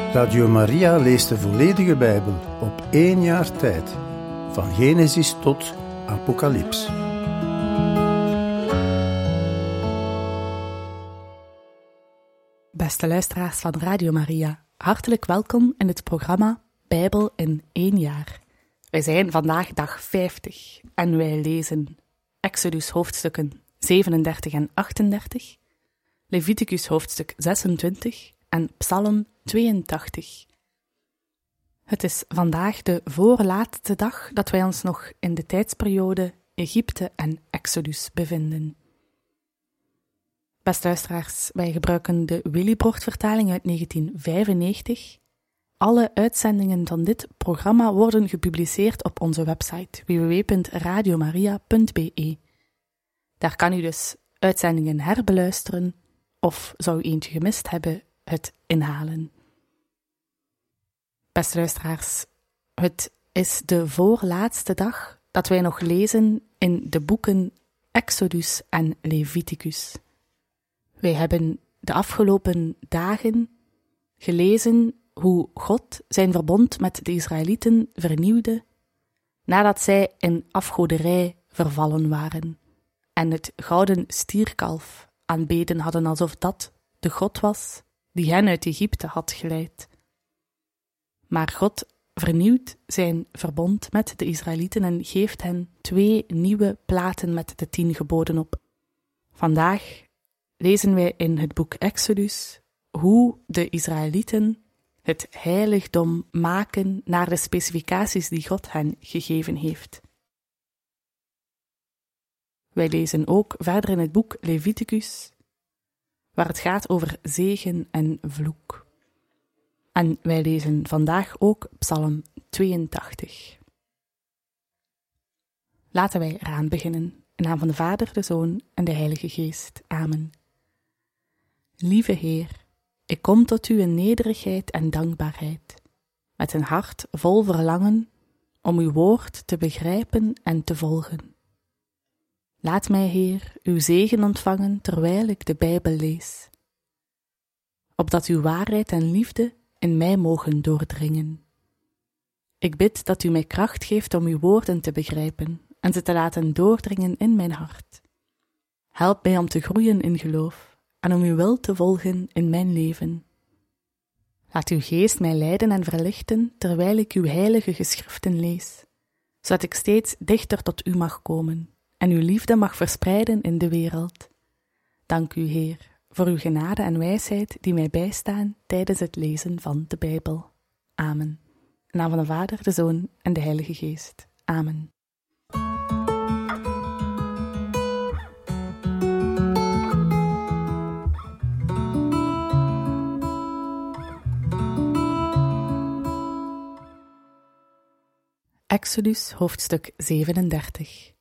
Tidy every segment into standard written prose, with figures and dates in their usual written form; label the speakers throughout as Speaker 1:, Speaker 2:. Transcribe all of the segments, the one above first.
Speaker 1: Radio Maria leest de volledige Bijbel op 1 jaar tijd, van Genesis tot Apocalyps.
Speaker 2: Beste luisteraars van Radio Maria, hartelijk welkom in het programma Bijbel in 1 jaar. Wij zijn vandaag dag 50 en wij lezen Exodus hoofdstukken 37 en 38, Leviticus hoofdstuk 26 en Psalm 82. Het is vandaag de voorlaatste dag dat wij ons nog in de tijdsperiode Egypte en Exodus bevinden. Beste luisteraars, wij gebruiken de Willibrord-vertaling uit 1995. Alle uitzendingen van dit programma worden gepubliceerd op onze website www.radiomaria.be. Daar kan u dus uitzendingen herbeluisteren of, zou u eentje gemist hebben, het inhalen. Beste luisteraars, het is de voorlaatste dag dat wij nog lezen in de boeken Exodus en Leviticus. Wij hebben de afgelopen dagen gelezen hoe God zijn verbond met de Israëlieten vernieuwde nadat zij in afgoderij vervallen waren en het gouden stierkalf aanbeden hadden alsof dat de God was die hen uit Egypte had geleid. Maar God vernieuwt zijn verbond met de Israëlieten en geeft hen 2 nieuwe platen met de 10 geboden op. Vandaag lezen wij in het boek Exodus hoe de Israëlieten het heiligdom maken naar de specificaties die God hen gegeven heeft. Wij lezen ook verder in het boek Leviticus, waar het gaat over zegen en vloek. En wij lezen vandaag ook Psalm 82. Laten wij eraan beginnen. In naam van de Vader, de Zoon en de Heilige Geest. Amen. Lieve Heer, ik kom tot u in nederigheid en dankbaarheid, met een hart vol verlangen om uw woord te begrijpen en te volgen. Laat mij, Heer, uw zegen ontvangen terwijl ik de Bijbel lees, opdat uw waarheid en liefde in mij mogen doordringen. Ik bid dat u mij kracht geeft om uw woorden te begrijpen en ze te laten doordringen in mijn hart. Help mij om te groeien in geloof en om uw wil te volgen in mijn leven. Laat uw geest mij leiden en verlichten terwijl ik uw heilige geschriften lees, zodat ik steeds dichter tot u mag komen en uw liefde mag verspreiden in de wereld. Dank u, Heer, voor uw genade en wijsheid die mij bijstaan tijdens het lezen van de Bijbel. Amen. In naam van de Vader, de Zoon en de Heilige Geest. Amen. Exodus hoofdstuk 37.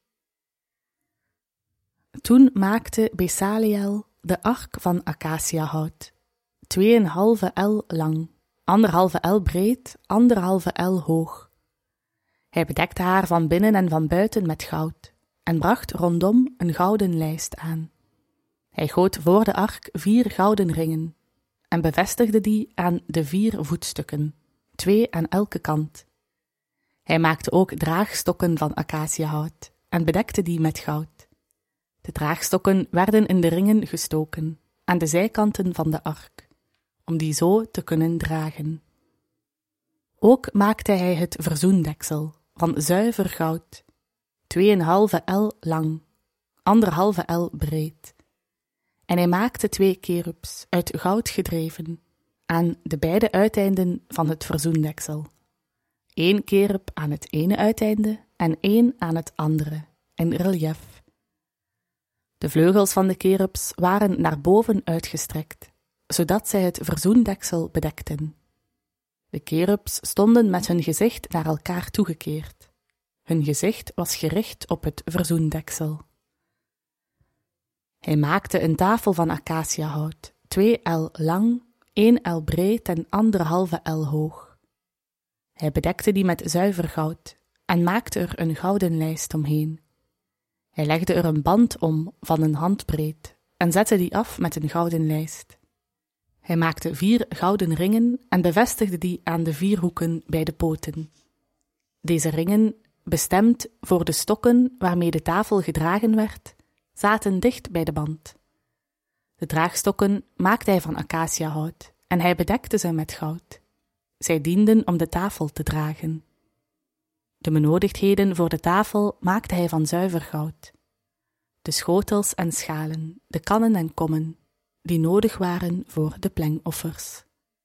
Speaker 2: Toen maakte Besaliel de ark van acaciahout, 2,5 el lang, 1,5 el breed, 1,5 el hoog. Hij bedekte haar van binnen en van buiten met goud en bracht rondom een gouden lijst aan. Hij goot voor de ark 4 gouden ringen en bevestigde die aan de 4 voetstukken, 2 aan elke kant. Hij maakte ook draagstokken van acaciahout en bedekte die met goud. De draagstokken werden in de ringen gestoken, aan de zijkanten van de ark, om die zo te kunnen dragen. Ook maakte hij het verzoendeksel van zuiver goud, 2,5 el lang, 1,5 el breed. En hij maakte 2 kerubs uit goud gedreven, aan de beide uiteinden van het verzoendeksel. 1 kerub aan het ene uiteinde en 1 aan het andere, in relief. De vleugels van de kerubs waren naar boven uitgestrekt, zodat zij het verzoendeksel bedekten. De kerubs stonden met hun gezicht naar elkaar toegekeerd. Hun gezicht was gericht op het verzoendeksel. Hij maakte een tafel van acaciahout, 2 el lang, 1 el breed en 1,5 el hoog. Hij bedekte die met zuiver goud en maakte er een gouden lijst omheen. Hij legde er een band om van een handbreed en zette die af met een gouden lijst. Hij maakte 4 gouden ringen en bevestigde die aan de 4 hoeken bij de poten. Deze ringen, bestemd voor de stokken waarmee de tafel gedragen werd, zaten dicht bij de band. De draagstokken maakte hij van acaciahout en hij bedekte ze met goud. Zij dienden om de tafel te dragen. De benodigdheden voor de tafel maakte hij van zuiver goud. De schotels en schalen, de kannen en kommen, die nodig waren voor de plengoffers.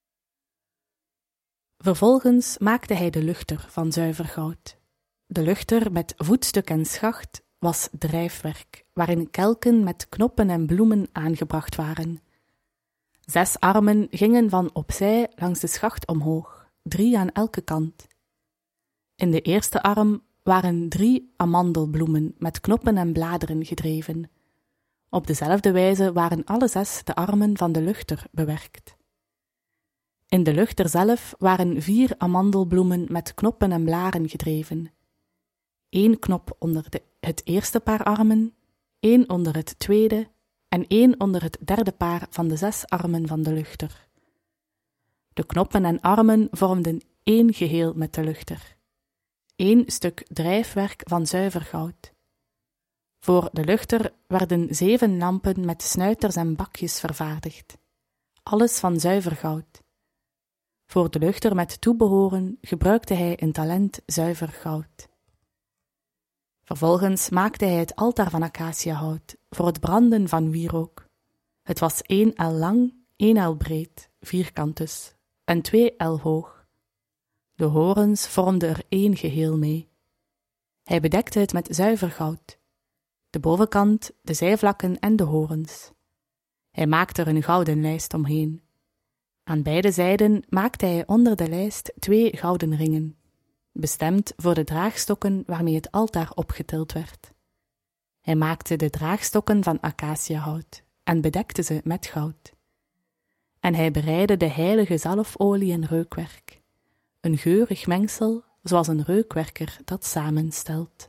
Speaker 2: Vervolgens maakte hij de luchter van zuiver goud. De luchter met voetstuk en schacht was drijfwerk, waarin kelken met knoppen en bloemen aangebracht waren. 6 armen gingen van opzij langs de schacht omhoog, 3 aan elke kant. In de eerste arm waren 3 amandelbloemen met knoppen en bladeren gedreven. Op dezelfde wijze waren alle 6 de armen van de luchter bewerkt. In de luchter zelf waren 4 amandelbloemen met knoppen en blaren gedreven. 1 knop onder het eerste paar armen, 1 onder het tweede en 1 onder het derde paar van de 6 armen van de luchter. De knoppen en armen vormden 1 geheel met de luchter. 1 stuk drijfwerk van zuiver goud. Voor de luchter werden 7 lampen met snuiters en bakjes vervaardigd. Alles van zuiver goud. Voor de luchter met toebehoren gebruikte hij een talent zuiver goud. Vervolgens maakte hij het altaar van acaciahout voor het branden van wierook. Het was 1 el lang, 1 el breed, vierkant dus, en 2 el hoog. De horens vormden er 1 geheel mee. Hij bedekte het met zuiver goud. De bovenkant, de zijvlakken en de horens. Hij maakte er een gouden lijst omheen. Aan beide zijden maakte hij onder de lijst 2 gouden ringen, bestemd voor de draagstokken waarmee het altaar opgetild werd. Hij maakte de draagstokken van acaciahout en bedekte ze met goud. En hij bereidde de heilige zalfolie en reukwerk, een geurig mengsel zoals een reukwerker dat samenstelt.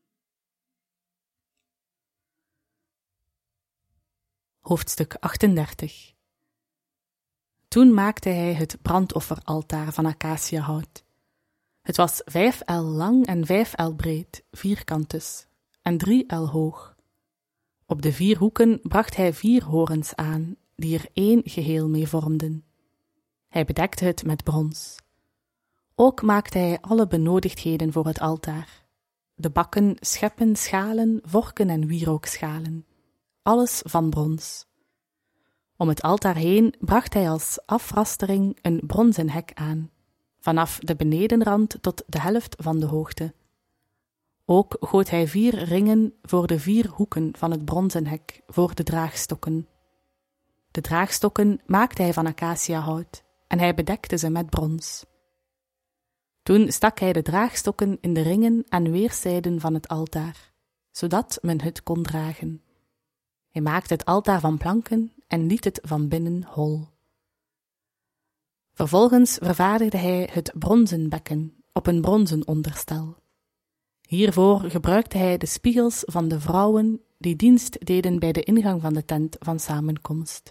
Speaker 2: Hoofdstuk 38. Toen maakte hij het brandofferaltaar van acaciahout. Het was 5 el lang en 5 el breed, vierkant dus, en 3 el hoog. Op de 4 hoeken bracht hij 4 horens aan, die er 1 geheel mee vormden. Hij bedekte het met brons. Ook maakte hij alle benodigdheden voor het altaar. De bakken, scheppen, schalen, vorken en wierookschalen. Alles van brons. Om het altaar heen bracht hij als afrastering een bronzen hek aan, vanaf de benedenrand tot de helft van de hoogte. Ook goot hij 4 ringen voor de 4 hoeken van het bronzen hek voor de draagstokken. De draagstokken maakte hij van acaciahout en hij bedekte ze met brons. Toen stak hij de draagstokken in de ringen aan weerszijden van het altaar, zodat men het kon dragen. Hij maakte het altaar van planken en liet het van binnen hol. Vervolgens vervaardigde hij het bronzen bekken op een bronzen onderstel. Hiervoor gebruikte hij de spiegels van de vrouwen die dienst deden bij de ingang van de tent van samenkomst.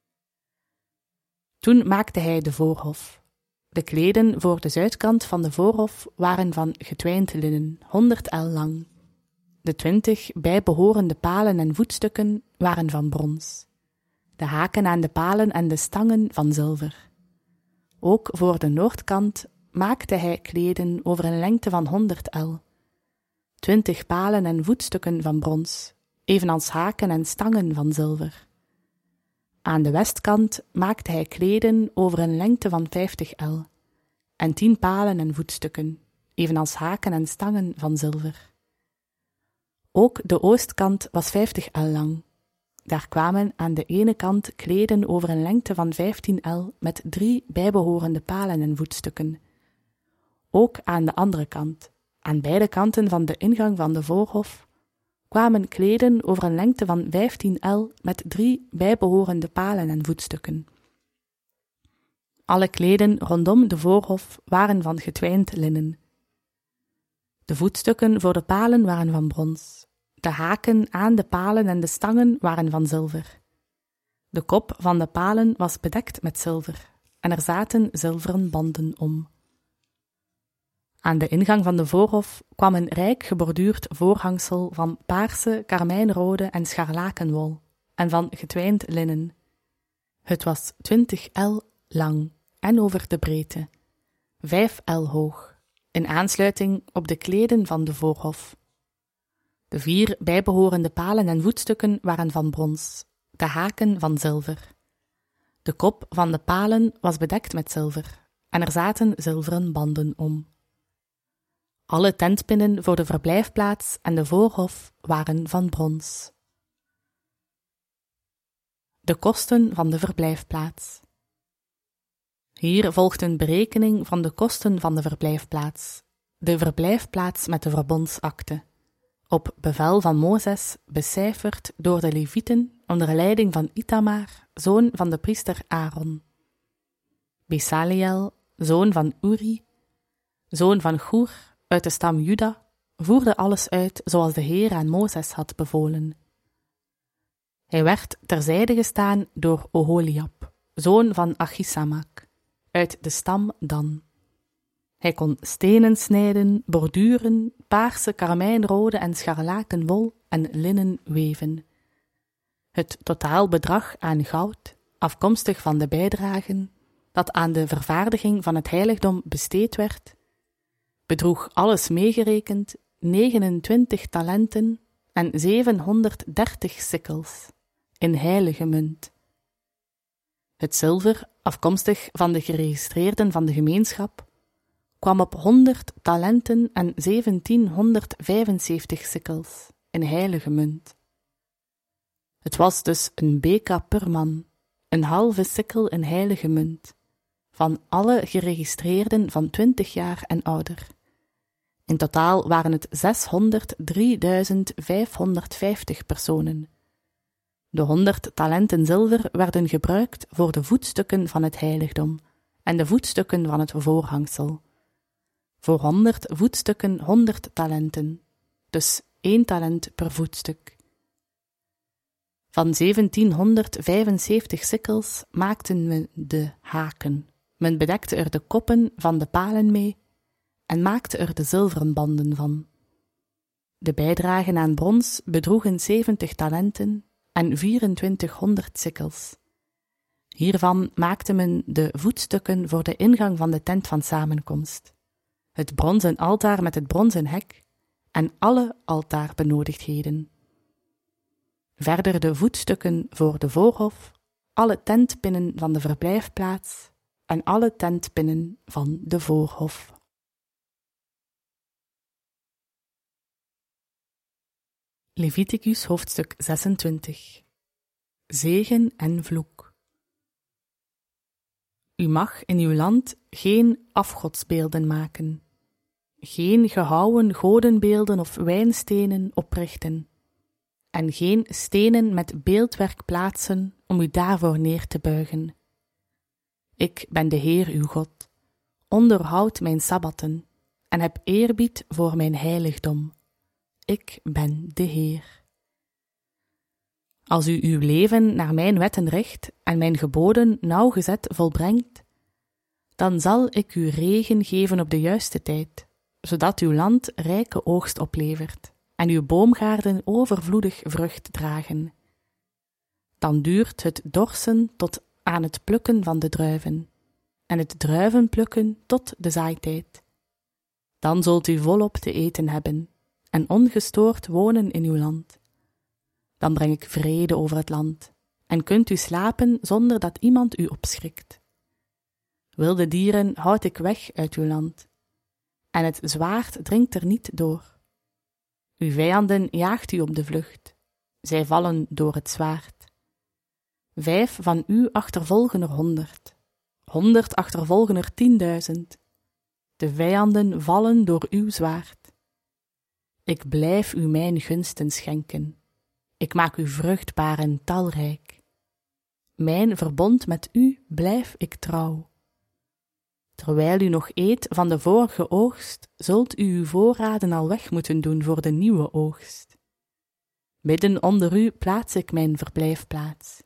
Speaker 2: Toen maakte hij de voorhof. De kleden voor de zuidkant van de voorhof waren van getwijnd linnen, 100 el lang. De 20 bijbehorende palen en voetstukken waren van brons. De haken aan de palen en de stangen van zilver. Ook voor de noordkant maakte hij kleden over een lengte van 100 el. 20 palen en voetstukken van brons, evenals haken en stangen van zilver. Aan de westkant maakte hij kleden over een lengte van 50 el, en 10 palen en voetstukken, evenals haken en stangen van zilver. Ook de oostkant was 50 el lang. Daar kwamen aan de ene kant kleden over een lengte van 15 el met 3 bijbehorende palen en voetstukken. Ook aan de andere kant, aan beide kanten van de ingang van de voorhof, kwamen kleden over een lengte van 15 el met 3 bijbehorende palen en voetstukken. Alle kleden rondom de voorhof waren van getwijnd linnen. De voetstukken voor de palen waren van brons. De haken aan de palen en de stangen waren van zilver. De kop van de palen was bedekt met zilver, en er zaten zilveren banden om. Aan de ingang van de voorhof kwam een rijk geborduurd voorhangsel van paarse, karmijnrode en scharlakenwol, en van getwijnd linnen. Het was 20 el lang en over de breedte, 5 el hoog, in aansluiting op de kleden van de voorhof. De 4 bijbehorende palen en voetstukken waren van brons, de haken van zilver. De kop van de palen was bedekt met zilver, en er zaten zilveren banden om. Alle tentpinnen voor de verblijfplaats en de voorhof waren van brons. De kosten van de verblijfplaats. Hier volgt een berekening van de kosten van de verblijfplaats met de verbondsakte, op bevel van Mozes becijferd door de Levieten onder leiding van Itamar, zoon van de priester Aaron. Besaliel, zoon van Uri, zoon van Goer, uit de stam Juda, voerde alles uit zoals de Heer aan Mozes had bevolen. Hij werd terzijde gestaan door Oholiab, zoon van Achisamak, uit de stam Dan. Hij kon stenen snijden, borduren, paarse, karmijnrode en scharlakenwol en linnen weven. Het totaalbedrag aan goud, afkomstig van de bijdragen, dat aan de vervaardiging van het heiligdom besteed werd, bedroeg alles meegerekend 29 talenten en 730 sikkels, in heilige munt. Het zilver, afkomstig van de geregistreerden van de gemeenschap, kwam op 100 talenten en 1775 sikkels, in heilige munt. Het was dus een beka per man, een halve sikkel in heilige munt, van alle geregistreerden van 20 jaar en ouder. In totaal waren het 603.550 personen. De 100 talenten zilver werden gebruikt voor de voetstukken van het heiligdom en de voetstukken van het voorhangsel. Voor 100 voetstukken 100 talenten, dus 1 talent per voetstuk. Van 1775 sikkels maakten we de haken. Men bedekte er de koppen van de palen mee en maakte er de zilveren banden van. De bijdragen aan brons bedroegen 70 talenten en 2400 sikkels. Hiervan maakte men de voetstukken voor de ingang van de tent van samenkomst, het bronzen altaar met het bronzen hek en alle altaarbenodigdheden. Verder de voetstukken voor de voorhof, alle tentpinnen van de verblijfplaats en alle tentpinnen van de voorhof. Leviticus hoofdstuk 26. Zegen en vloek. U mag in uw land geen afgodsbeelden maken, geen gehouwen godenbeelden of wijnstenen oprichten, en geen stenen met beeldwerk plaatsen om u daarvoor neer te buigen. Ik ben de Heer uw God, onderhoud mijn sabbatten en heb eerbied voor mijn heiligdom. Ik ben de Heer. Als u uw leven naar mijn wetten richt en mijn geboden nauwgezet volbrengt, dan zal ik u regen geven op de juiste tijd, zodat uw land rijke oogst oplevert en uw boomgaarden overvloedig vrucht dragen. Dan duurt het dorsen tot aan het plukken van de druiven, en het druivenplukken tot de zaaitijd. Dan zult u volop te eten hebben, en ongestoord wonen in uw land. Dan breng ik vrede over het land, en kunt u slapen zonder dat iemand u opschrikt. Wilde dieren houd ik weg uit uw land, en het zwaard dringt er niet door. Uw vijanden jaagt u op de vlucht, zij vallen door het zwaard. 5 van u achtervolgen er 100, 100 achtervolgen er 10.000. De vijanden vallen door uw zwaard. Ik blijf u mijn gunsten schenken. Ik maak u vruchtbaar en talrijk. Mijn verbond met u blijf ik trouw. Terwijl u nog eet van de vorige oogst, zult u uw voorraden al weg moeten doen voor de nieuwe oogst. Midden onder u plaats ik mijn verblijfplaats.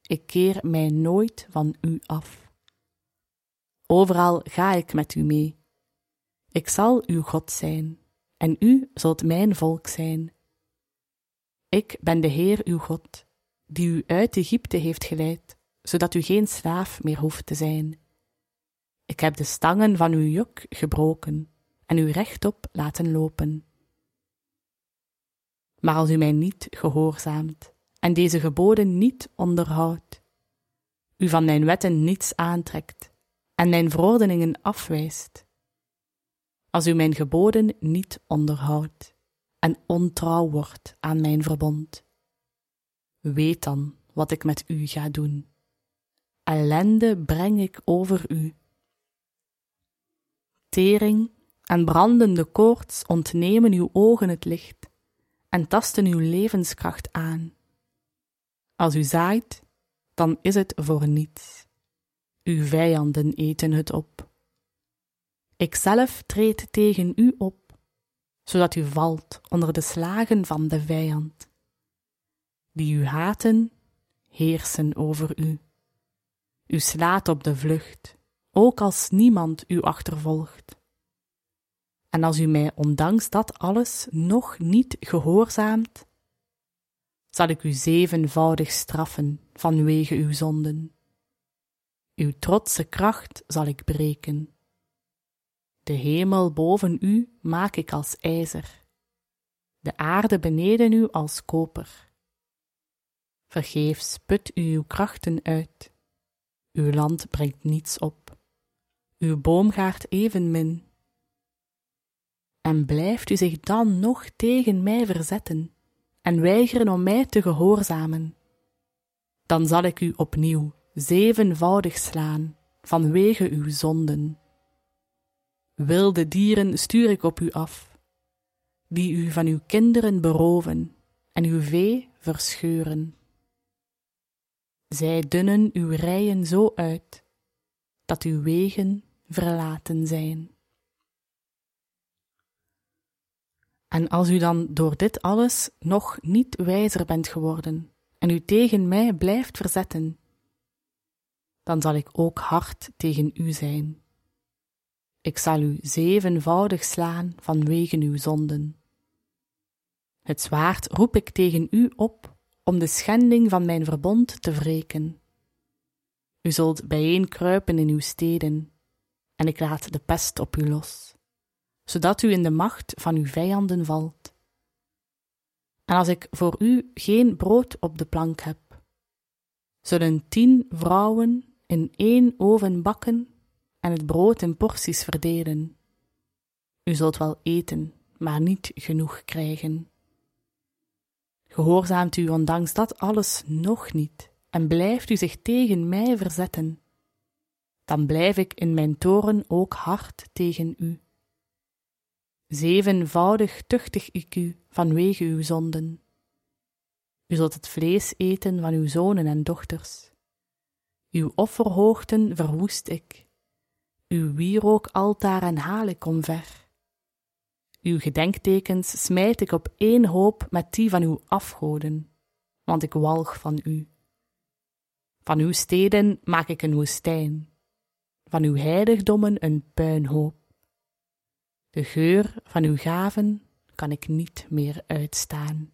Speaker 2: ik keer mij nooit van u af. Overal ga ik met u mee. Ik zal uw God zijn, en u zult mijn volk zijn. Ik ben de Heer uw God, die u uit Egypte heeft geleid, zodat u geen slaaf meer hoeft te zijn. Ik heb de stangen van uw juk gebroken en u rechtop laten lopen. Maar als u mij niet gehoorzaamt en deze geboden niet onderhoudt, u van mijn wetten niets aantrekt en mijn verordeningen afwijst, als u mijn geboden niet onderhoudt en ontrouw wordt aan mijn verbond, weet dan wat ik met u ga doen. Ellende breng ik over u. Tering en brandende koorts ontnemen uw ogen het licht en tasten uw levenskracht aan. Als u zaait, dan is het voor niets. Uw vijanden eten het op. Ikzelf treed tegen u op, zodat u valt onder de slagen van de vijand. Die u haten, heersen over u. U slaat op de vlucht, ook als niemand u achtervolgt. En als u mij ondanks dat alles nog niet gehoorzaamt, zal ik u 7voudig straffen vanwege uw zonden. Uw trotse kracht zal ik breken. De hemel boven u maak ik als ijzer, de aarde beneden u als koper. Vergeefs put u uw krachten uit. Uw land brengt niets op, uw boomgaard evenmin. En blijft u zich dan nog tegen mij verzetten en weigeren om mij te gehoorzamen, dan zal ik u opnieuw 7voudig slaan vanwege uw zonden. Wilde dieren stuur ik op u af, die u van uw kinderen beroven en uw vee verscheuren. Zij dunnen uw rijen zo uit, dat uw wegen verlaten zijn. En als u dan door dit alles nog niet wijzer bent geworden en u tegen mij blijft verzetten, dan zal ik ook hard tegen u zijn. Ik zal u 7voudig slaan vanwege uw zonden. Het zwaard roep ik tegen u op om de schending van mijn verbond te wreken. U zult bijeenkruipen in uw steden, en ik laat de pest op u los, zodat u in de macht van uw vijanden valt. En als ik voor u geen brood op de plank heb, zullen 10 vrouwen in 1 oven bakken en het brood in porties verdelen. U zult wel eten, maar niet genoeg krijgen. Gehoorzaamt u ondanks dat alles nog niet en blijft u zich tegen mij verzetten, dan blijf ik in mijn toorn ook hard tegen u. 7voudig tuchtig ik u vanwege uw zonden. U zult het vlees eten van uw zonen en dochters. Uw offerhoogten verwoest ik. Uw wierookaltaren haal ik omver. Uw gedenktekens smijt ik op 1 hoop met die van uw afgoden, want ik walg van u. Van uw steden maak ik een woestijn, van uw heiligdommen een puinhoop. De geur van uw gaven kan ik niet meer uitstaan.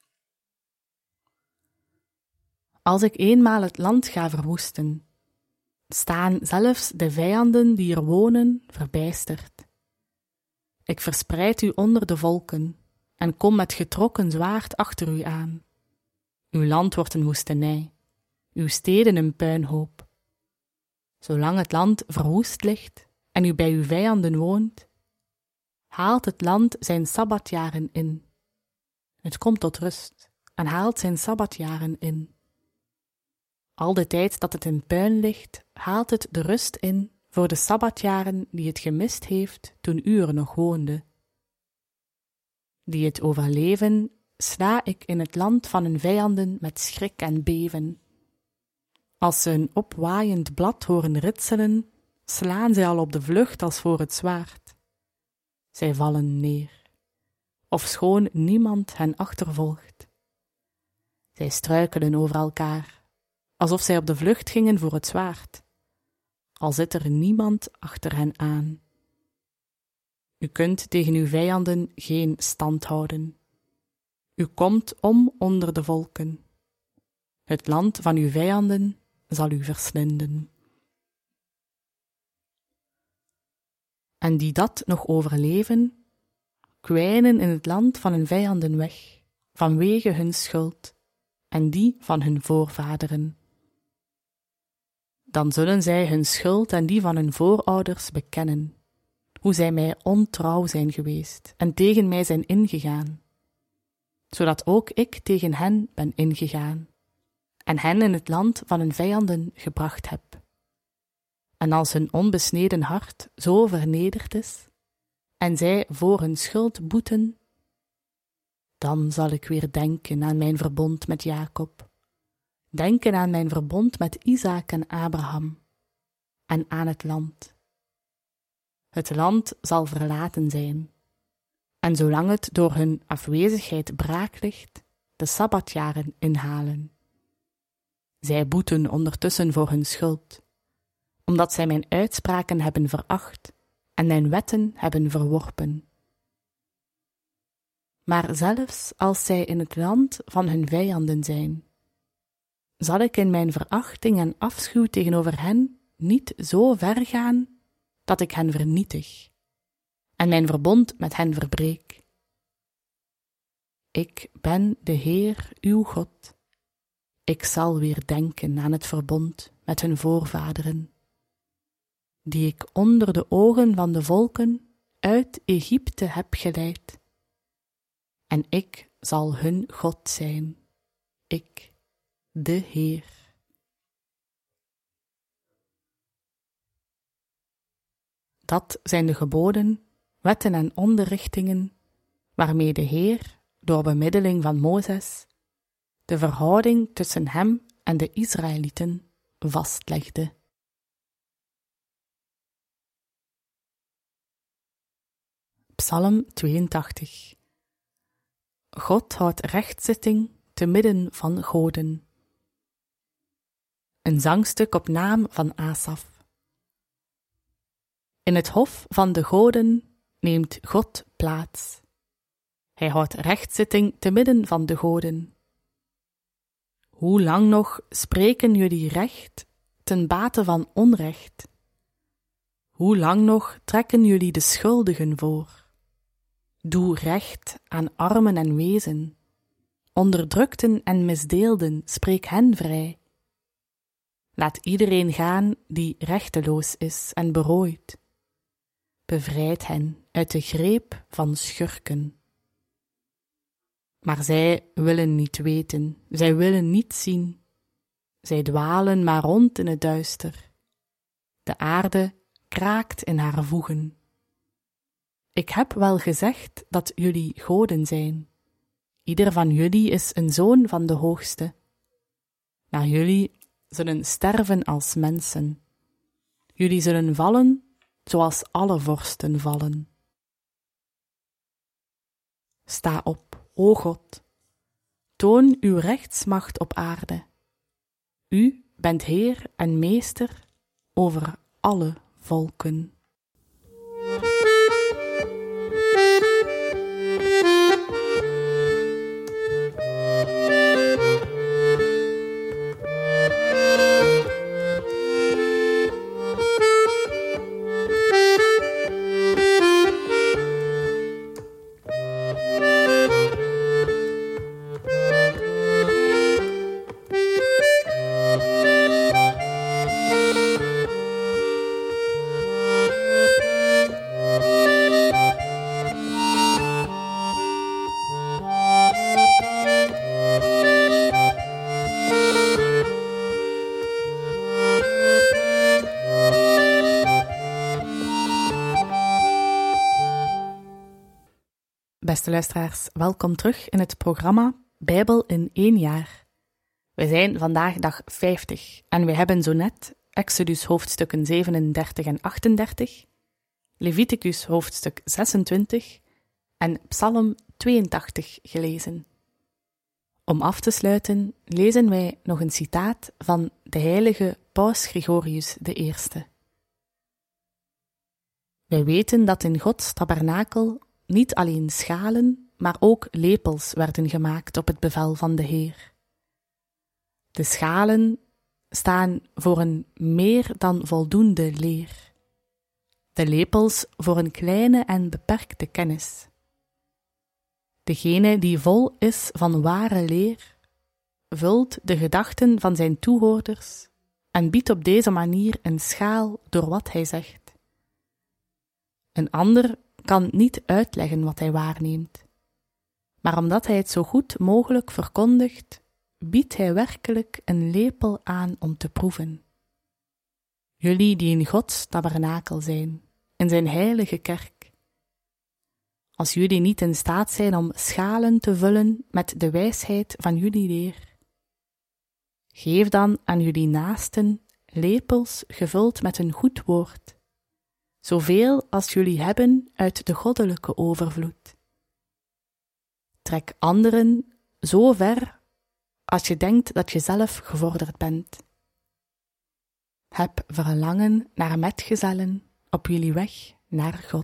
Speaker 2: Als ik eenmaal het land ga verwoesten, staan zelfs de vijanden die er wonen verbijsterd. Ik verspreid u onder de volken en kom met getrokken zwaard achter u aan. Uw land wordt een woestenij, uw steden een puinhoop. Zolang het land verwoest ligt en u bij uw vijanden woont, haalt het land zijn sabbatjaren in. Het komt tot rust en haalt zijn sabbatjaren in. Al de tijd dat het in puin ligt, haalt het de rust in voor de sabbatjaren die het gemist heeft toen u er nog woonde. Die het overleven, sla ik in het land van hun vijanden met schrik en beven. Als ze een opwaaiend blad horen ritselen, slaan zij al op de vlucht als voor het zwaard. Zij vallen neer, ofschoon niemand hen achtervolgt. Zij struikelen over elkaar, alsof zij op de vlucht gingen voor het zwaard, al zit er niemand achter hen aan. U kunt tegen uw vijanden geen stand houden. U komt om onder de volken. Het land van uw vijanden zal u verslinden. En die dat nog overleven, kwijnen in het land van hun vijanden weg, vanwege hun schuld en die van hun voorvaderen. Dan zullen zij hun schuld en die van hun voorouders bekennen, hoe zij mij ontrouw zijn geweest en tegen mij zijn ingegaan, zodat ook ik tegen hen ben ingegaan en hen in het land van hun vijanden gebracht heb. En als hun onbesneden hart zo vernederd is, en zij voor hun schuld boeten, dan zal ik weer denken aan mijn verbond met Jacob, denken aan mijn verbond met Isaak en Abraham, en aan het land. Het land zal verlaten zijn, en zolang het door hun afwezigheid braak ligt, de sabbatjaren inhalen. Zij boeten ondertussen voor hun schuld, omdat zij mijn uitspraken hebben veracht en mijn wetten hebben verworpen. Maar zelfs als zij in het land van hun vijanden zijn, zal ik in mijn verachting en afschuw tegenover hen niet zo ver gaan dat ik hen vernietig en mijn verbond met hen verbreek. Ik ben de Heer, uw God. Ik zal weer denken aan het verbond met hun voorvaderen, die ik onder de ogen van de volken uit Egypte heb geleid. En ik zal hun God zijn, ik, de Heer. Dat zijn de geboden, wetten en onderrichtingen, waarmee de Heer, door bemiddeling van Mozes, de verhouding tussen hem en de Israëlieten vastlegde. Psalm 82. God houdt rechtzitting te midden van goden. Een zangstuk op naam van Asaf. In het hof van de goden neemt God plaats. Hij houdt rechtzitting te midden van de goden. Hoe lang nog spreken jullie recht ten bate van onrecht? Hoe lang nog trekken jullie de schuldigen voor? Doe recht aan armen en wezen, onderdrukten en misdeelden, spreek hen vrij. Laat iedereen gaan die rechteloos is en berooid. Bevrijd hen uit de greep van schurken. Maar zij willen niet weten, zij willen niet zien. Zij dwalen maar rond in het duister. De aarde kraakt in haar voegen. Ik heb wel gezegd dat jullie goden zijn. Ieder van jullie is een zoon van de Hoogste. Maar jullie zullen sterven als mensen. Jullie zullen vallen zoals alle vorsten vallen. Sta op, o God. Toon uw rechtsmacht op aarde. U bent Heer en Meester over alle volken. Beste luisteraars, welkom terug in het programma Bijbel in 1 jaar. We zijn vandaag dag 50 en we hebben zo net Exodus hoofdstukken 37 en 38, Leviticus hoofdstuk 26 en Psalm 82 gelezen. Om af te sluiten lezen wij nog een citaat van de heilige Paus Gregorius I. Wij weten dat in Gods tabernakel niet alleen schalen, maar ook lepels werden gemaakt op het bevel van de Heer. De schalen staan voor een meer dan voldoende leer. De lepels voor een kleine en beperkte kennis. Degene die vol is van ware leer, vult de gedachten van zijn toehoorders en biedt op deze manier een schaal door wat hij zegt. Een ander kan niet uitleggen wat hij waarneemt, maar omdat hij het zo goed mogelijk verkondigt, biedt hij werkelijk een lepel aan om te proeven. Jullie die in Gods tabernakel zijn, in zijn heilige kerk. Als jullie niet in staat zijn om schalen te vullen met de wijsheid van jullie leer, geef dan aan jullie naasten lepels gevuld met een goed woord, zoveel als jullie hebben uit de goddelijke overvloed. Trek anderen zo ver als je denkt dat je zelf gevorderd bent. Heb verlangen naar metgezellen op jullie weg naar God.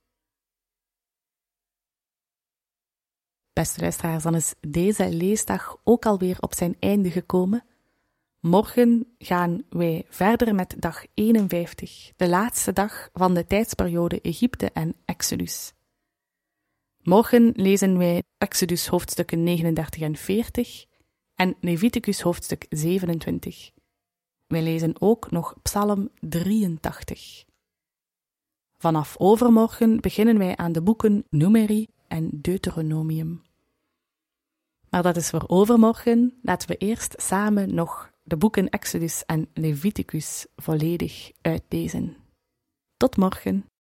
Speaker 2: Beste luisteraars, dan is deze leesdag ook alweer op zijn einde gekomen. Morgen gaan wij verder met dag 51, de laatste dag van de tijdsperiode Egypte en Exodus. Morgen lezen wij Exodus hoofdstukken 39 en 40 en Leviticus hoofdstuk 27. Wij lezen ook nog Psalm 83. Vanaf overmorgen beginnen wij aan de boeken Numeri en Deuteronomium. Maar dat is voor overmorgen. Laten we eerst samen nog de boeken Exodus en Leviticus volledig uitlezen. Tot morgen.